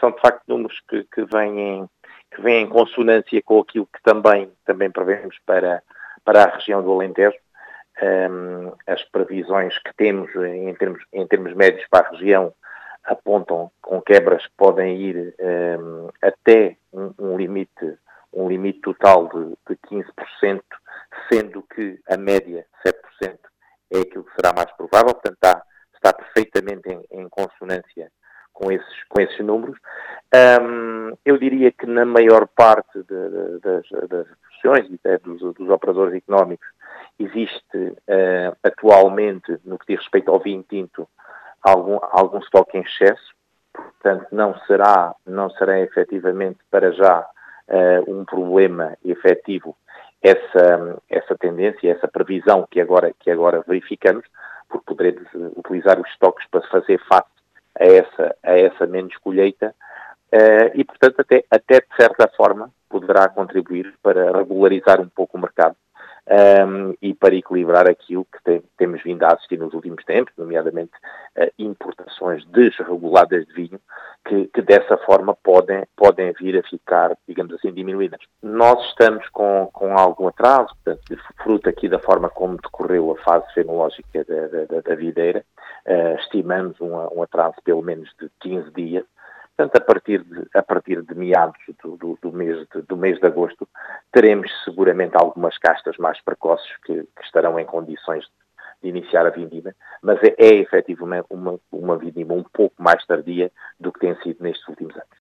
são de facto números que vêm em consonância com aquilo que também prevemos para a região do Alentejo. As previsões que temos em termos médios para a região apontam com quebras que podem ir até um limite total de 15%, sendo que a média, 7%, é aquilo que será mais provável. Portanto, está perfeitamente em consonância com esses números. Eu diria que na maior parte das regiões e até dos operadores económicos existe atualmente, no que diz respeito ao vinho tinto, algum estoque em excesso. Portanto, não será efetivamente para já um problema efetivo essa tendência, essa previsão que agora verificamos, porque poderemos utilizar os estoques para fazer face a essa menos colheita e, portanto, até de certa forma poderá contribuir para regularizar um pouco o mercado e para equilibrar aquilo que temos vindo a assistir nos últimos tempos, nomeadamente importações desreguladas de vinho, que dessa forma podem vir a ficar, digamos assim, diminuídas. Nós estamos com algum atraso, portanto, fruto aqui da forma como decorreu a fase fenológica da videira, estimamos um atraso pelo menos de 15 dias. Portanto, a partir de meados do mês de agosto, teremos seguramente algumas castas mais precoces que estarão em condições de iniciar a vindima, mas é efetivamente uma vindima um pouco mais tardia do que tem sido nestes últimos anos.